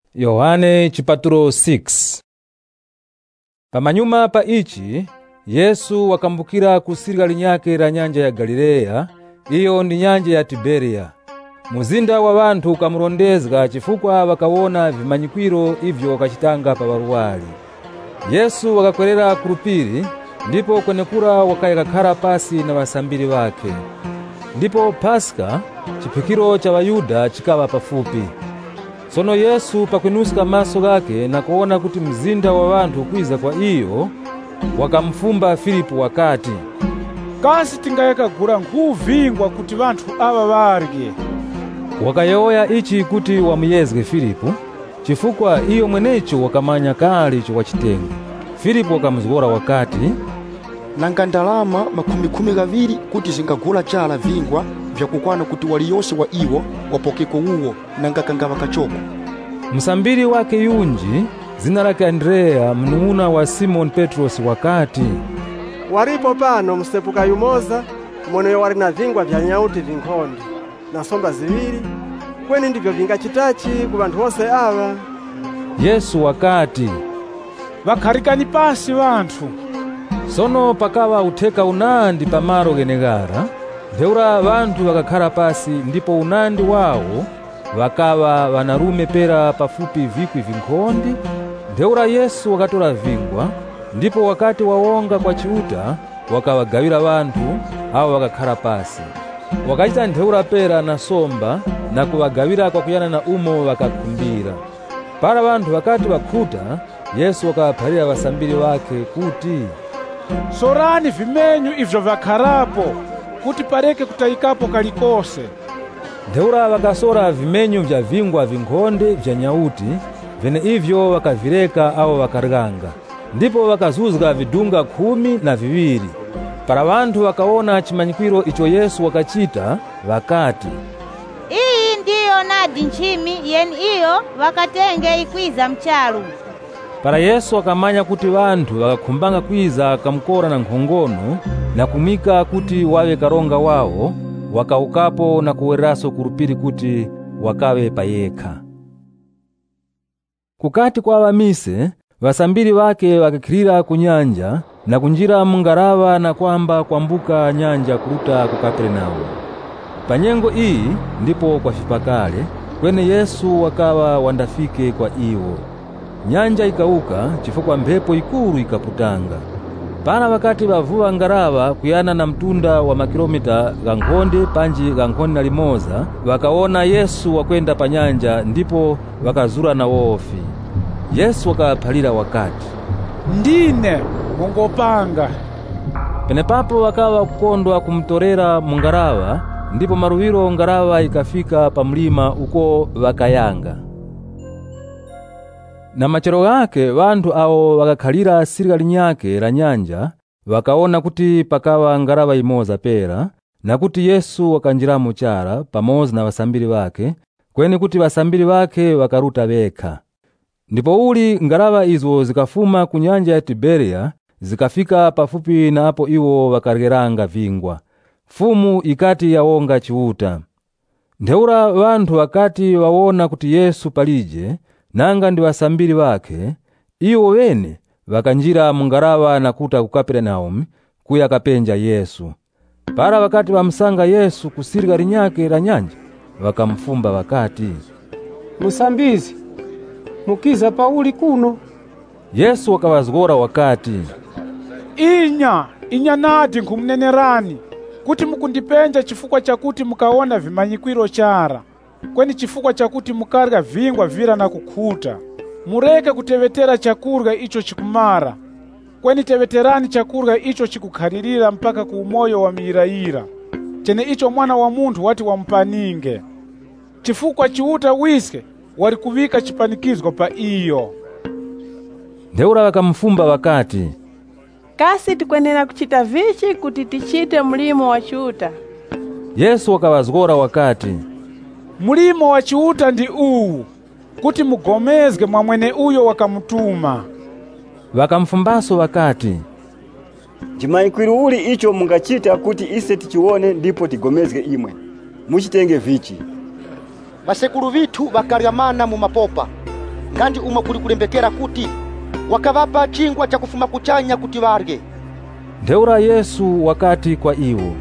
Yohane chipatulo 6. Pamanyuma pa ichi Yesu wakambukira kusirika linyake la nyanja ya Galileya, iyo ndi nyanja ya Tiberia. Muzinda wa bantu ukamurondezga chifukwa wakawona vimanyikwiro ivyo wakachitanga pa baruwali. Yesu wakakwerera kulupiri, ndipo kwenekura wakayakakhala pasi na basambiri bake. Ndipo Paska, chipikiro cha Bayuda, chikawa pafupi. Sono Yesu pakwinuska maso gake na kuona kuti mzinda wa bantu kwiza kwa iyo, wakamfumba Filipo wakati, kasi tingayakagura nkuvingwa kuti bantu aba barye. Wakayoya ichi kuti wamuyezge Filipo, chifukwa iyo mwenecho wakamanya kali icho wachitenga. Filipo wakamzgora wakati, nanga ndalama makumi gaviri kuti zingagula chala vingwa vyakukwana kuti waliyose wa iwo wapokeko uwo nanga kangava kachoko. Msambiri wake yunji, zina lake Andrea, mnung'una wa Simon Petros wakati, waripo pano msepuka yumoza mwoneyo wali na vingwa vya nyauti vinkondi na somba ziwiri, kweni ndivyo vingachitachi ku bantu bose aba. Yesu wakati, Bakharikani pasi bantu. Sono pakawa uteka unandi pamaro genegara, ndeura bantu wakakhala pasi, ndipo unandi wawo wakawa wanarume pera pafupi vikwi vinkondi. Ndeura Yesu wakatola vingwa, ndipo wakati wawonga kwa chiuta wakawagawira bantu awo wakakhala pasi. Wakachita ndeura pera na somba na kuwagawira kwa kuyana na umo wakakumbira. Para bantu wakati wakhuta, Yesu wakawaphalira basambiri wake kuti, sorani vimenyu ivyo vakharapo kuti pareke kutayikapo kalikose. Ndeura wakasora vimenyu vya vingwa vinkhonde vya nyauti, vene ivyo wakavireka awo wakarganga. Ndipo wakazuzga vidunga 12. Para bantu wakawona chimanyikwiro icho Yesu wakachita, wakati, iyi ndiyo nadi nchimi yeni iyo wakatenge ikwiza mchalu. Para Yesu wakamanya kuti bantu wakakhumbanga kwiza kamkora na nkhongono na kumika kuti wawe karonga wawo, wakaukapo na kuweraso kulupiri kuti wakawe payekha. Kukati kwa wamise, basambiri wake wakakhilira kunyanja na kunjira mungarava na kwamba kwambuka nyanja kuruta ku Kapernaumu. Panyengo iyi ndipo kwa fipakale, kwene Yesu wakawa wandafike kwa iwo. Nyanja ikauka chifukwa mpepo ikuru ikaputanga. Pana wakati bavuwa ngarava kuyana na mtunda wa makilomita gankhonde panji gankhonde na limoza, wakaona Yesu wakwenda pa nyanja, ndipo wakazura na wofi. Yesu wakawaphalira wakati, ndine mungopanga. Penepapo wakawa kukondwa kumtorera mungarava, ndipo maruwiro ngarava ikafika pa mlima uko wakayanga. Na machero yake bantu awo wakakhalira sirika linyake la nyanja, wakaona kuti pakawa ngarava imoza pera, na kuti Yesu wakanjiramo chara pamoza na basambiri wake, kweni kuti basambiri wake wakaruta bekha. Ndipo uli ngarava izo zikafuma ku nyanja ya Tiberia, zikafika pafupi na apo iwo wakageranga vingwa. Fumu ikati yawonga chiuta. Ndeura bantu wakati wawona kuti Yesu palije, nanga ndi basambiri wake, iwo wene wakanjira mungarava na kuta ku Kapernaumu kuya kapenja Yesu. Para wakati wamsanga Yesu kusirika linyake la nyanja, wakamfumba wakati, musambizi, mukiza pauli kuno. Yesu wakawazgora wakati, inya nadi nkumnenerani kuti mukundipenja chifukwa chakuti mukaona vimanyikwiro chara, kweni chifukwa chakuti mukarga vingwa vira na kukhuta. Mureke kutevetera chakurga icho chikumara, kweni teveterani chakurga icho chikukhalirira mpaka ku umoyo wa miyirayira, chene icho mwana wa munthu wati wampaninge. Chifukwa chiuta wiske wali kuvika chipanikizgo pa iyo. Ndeura wakamfumba wakati, kasi tikwenera kuchita vichi kuti tichite mlimo wa chiuta. Yesu wakawazgora wakati, mulimo wa chiuta ndi uwu, kuti mugomezge mwamwene uyo wakamutuma. Wakamfumbaso wakati, chimanyikwiro uli icho mungachita kuti ise tichione ndipo tigomezge imwe. Muchitenge vichi. Masekulu vitu bakaryamana mu mapopa. ngandi umwe kuli kulembekera kuti wakavapa chingwa chakufuma kuchanya kuti varye. Ntheura Yesu wakati kwa iwo,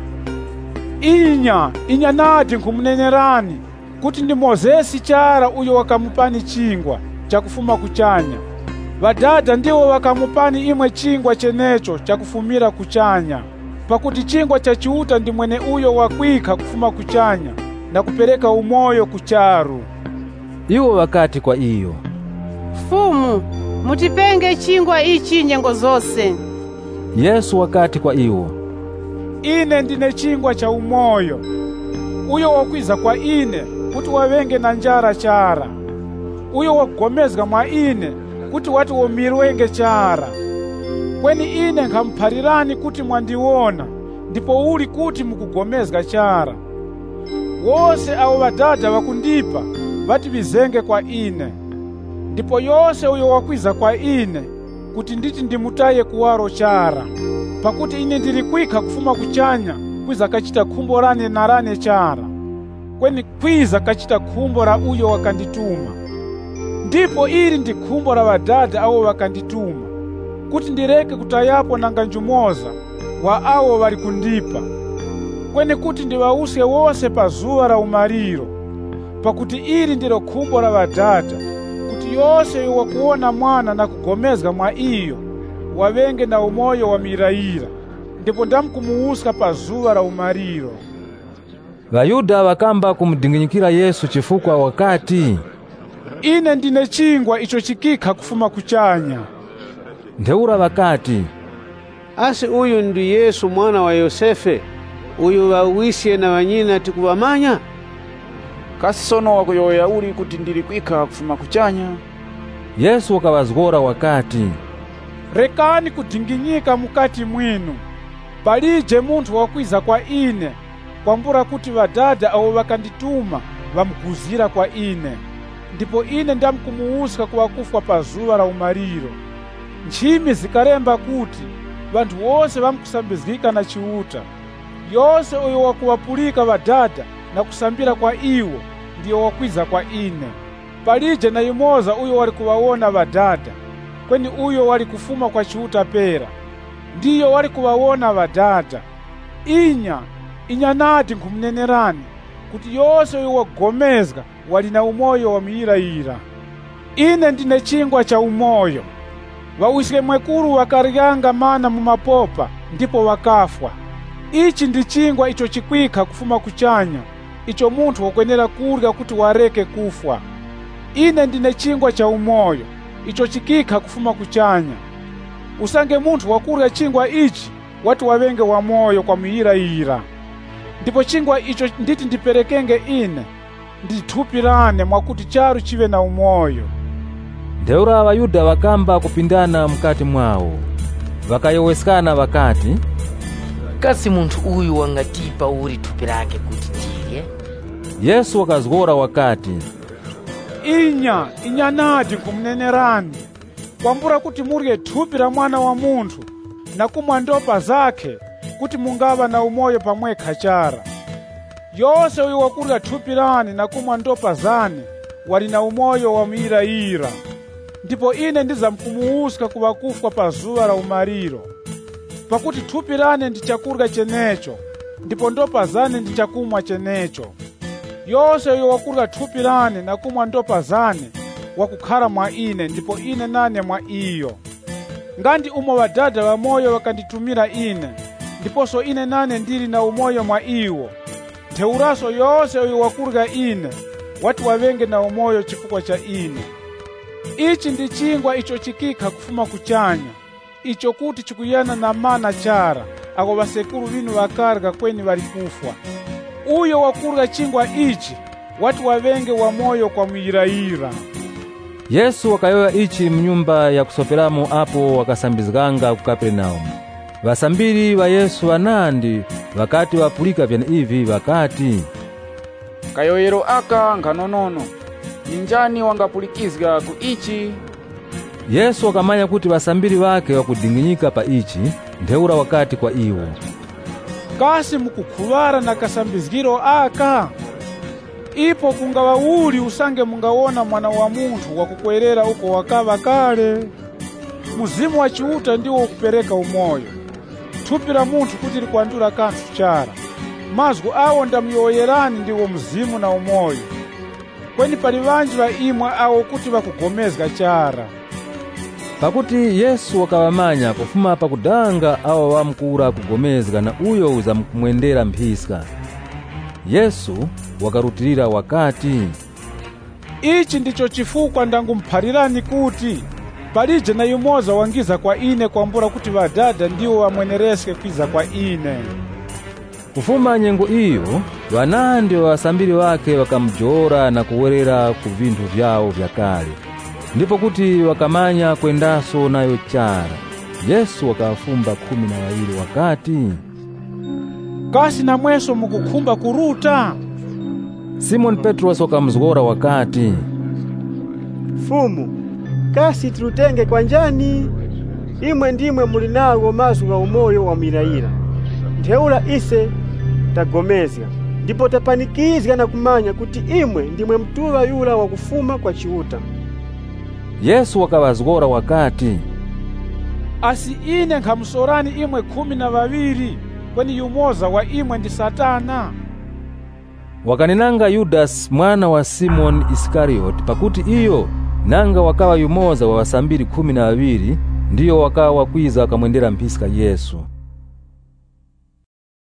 inya nati nkumunenerani kuti ndi Mozesi chara uyo wakamupani chingwa chakufuma kuchanya. Vadada ndiwo wakamupani imwe chingwa chenecho chakufumira kuchanya, pakuti chingwa cha chiuta ndi mwene uyo wakwika kufuma kuchanya na kupereka umoyo kucharu. Iwo wakati kwa iyo, Fumu, mutipenge chingwa ichi nyengo zose. Yesu wakati kwa iwo, ine ndine chingwa cha umoyo. Uyo wakwiza kwa ine kuti wavenge na njara chara. Uyo wakugomezga mwa ine kuti wati womirwenge chara. Kweni ine nkhampharirani kuti mwandiwona, ndipo uli kuti mukugomezga chara. Wose awo vadada wakundipa vati vizenge kwa ine. Ndipo yose uyo wakwiza kwa ine kuti nditi ndimutaye kuwaro chara. Pakuti ine ndili kwika kufuma kuchanya kwiza kachita khumbo rane na rane chara. Kweni kwiza kachita khumbo ra uyo wakandituma. Ndipo ili ndi khumbo ra vadada awo wakandituma, kuti ndireke kutayapo nanga njumoza wa awo wali kundipa. Kweni kuti ndiwause wose pa zuwa ra umaliro. Pakuti ili ndilo khumbo ra vadada, kuti yose uyo wakuona mwana na kugomezga mwa iyo wavenge na umoyo wa mirayira, ndipo ndamkumuwuska pa zuwa ra umaliro. Vayuda wakamba kumudinginyikira Yesu chifukwa wakati, ine ndine chingwa icho chikika kufuma kuchanya. Ntheura wakati, Asi uyu ndi Yesu mwana wa Yosefe, uyu wawisye na wanyina tikuvamanya? Kasi sono wakuyoya uli kuti ndili kwika kufuma kuchanya? Yesu wakawazgora wakati, rekani kudinginyika mukati mwinu. Palije munthu wakwiza kwa ine, kwambura kuti vadada awo wakandituma vamukuzira kwa ine. Ndipo ine ndamkumuwuska kuwakufwa pa zuwa ra umaliro. Nchimi zikalemba kuti vanthu wose vamkusambizgika na chiuta. Yose uyo wakuwapulika vadada na kusambira kwa iwo ndiyo wakwiza kwa ine. Palije na imoza uyo wali kuwawona vadada, kweni uyo wali kufuma kwa chiuta pera ndiyo wali kuwawona vadada. Inya nati nkumunenerani kuti yose uyo wakugomezga wali na umoyo wa miyirayira. Ine ndine chingwa cha umoyo. Wawisile mwekuru wakaryanga mana mumapopa ndipo wakafwa. Ichi ndi chingwa icho chikwika kufuma kuchanya, icho munthu wakwenera kurya kuti wareke kufwa. Ine ndine chingwa cha umoyo, icho chikika kufuma kuchanya. Usange munthu wakurya chingwa ichi wati wavenge wa moyo kwa miyirayira. Ndipo chingwa icho nditi ndiperekenge ine, ndithupirane mwakuti charu chive na umoyo. Ntheura Vayuda wakamba kupindana mkati mwawo. Vakayoweskana vakati, kasi munthu uyu wangatipa uli thupi lake kuti tidye? Yesu wakazgora wakati, inya nati nkumunenerani, kwambura kuti murye thupi ra mwana wa munthu na kumwa ndopa zake kuti mungava na umoyo pamwekha chara. Yose uyo wakurya thupi rani na kumwa ndopa zane wali na umoyo wa miyirayira. Ndipo ine ndizamkumuwuska kuwakufwa pa zuwa ra umaliro. Pakuti thupi rane ndi chakurya chenecho, ndipo ndopa zane ndi chakumwa chenecho. Yose uyo wakurya thupi rane na kumwa ndopa zane wakukhala mwa ine, ndipo ine nane mwa iyo. Ngandi umo vadada wa moyo wakanditumira ine, ndiponso ine nane ndili na umoyo mwa iwo. Ntheuraso yose uyo wakurya ine wati wavenge na umoyo chifukwa cha ine. Ichi ndi chingwa icho chikika kufuma kuchanya, icho kuti chikuyana na mana chara ako vasekuru vinu vakarga kweni vari kufwa. Uyo wakurya chingwa ichi wati wavenge wa moyo kwa miyirayira. Yesu wakayoya ichi mnyumba ya kusoperamo apo wakasambizganga ku Kapernaumu. Vasambiri va Yesu anandi wakati wapulika vyana ivi wakati, kayoyero aka nkanonono, ninjani wangapulikizga ku ichi? Yesu wakamanya kuti vasambiri wake wakudinginyika pa ichi. Ntheura wakati kwa iwo, kasi mukukhuvara na kasambizgiro aka? ipo kungawa uli usange mungawona mwana wa munthu wakukwerera uko wakava kale. Muzimu wa chiuta ndiwo ukupereka umoyo. Thupi la munthu kuti likwandula kanthu chara. Mazgu awo ndamuyoyerani ndiwo mzimu na umoyo. Kweni pali vanji va imwe awo kuti vakugomezga chara. Pakuti Yesu wakawamanya kufuma pakudanga awo wamkura kugomezga na uyo uzamkumwendera mphiska. Yesu wakarutirira wakati, ichi ndicho chifukwa ndangumuphalirani kuti palije na yumoza wangiza kwa ine kwambura kuti vadada ndiwo wamwenereske kwiza kwa ine. Kufuma nyengo iyo, wanandi wa wasambiri wake wakamjora na kuwerera ku vinthu vyawo vya kale. Ndipo kuti wakamanya kwendaso nayo chara. Yesu wakawafumba 12 wakati, kasi na mweso mukukhumba kuruta? Simon Petros wakamzgora wakati, Fumu, kasi tulutenge kwa njani? Imwe ndimwe mulinawo mazgu ga umoyo wa milaila. Ntheula ise tagomezga, ndipo tapanikizga na kumanya kuti imwe ndimwe mtuva yula wa kufuma kwa chiuta. Yesu wakawazgora wakati, asi ine nkhamusorani imwe 12, kweni yumoza wa imwe ndi Satana. Wakanenanga Yudas mwana wa Simon Iskarioti, pakuti iyo nanga wakawa yumoza wa wasambiri 12 ndiyo wakawa wakwiza wakamwendera mphiska Yesu.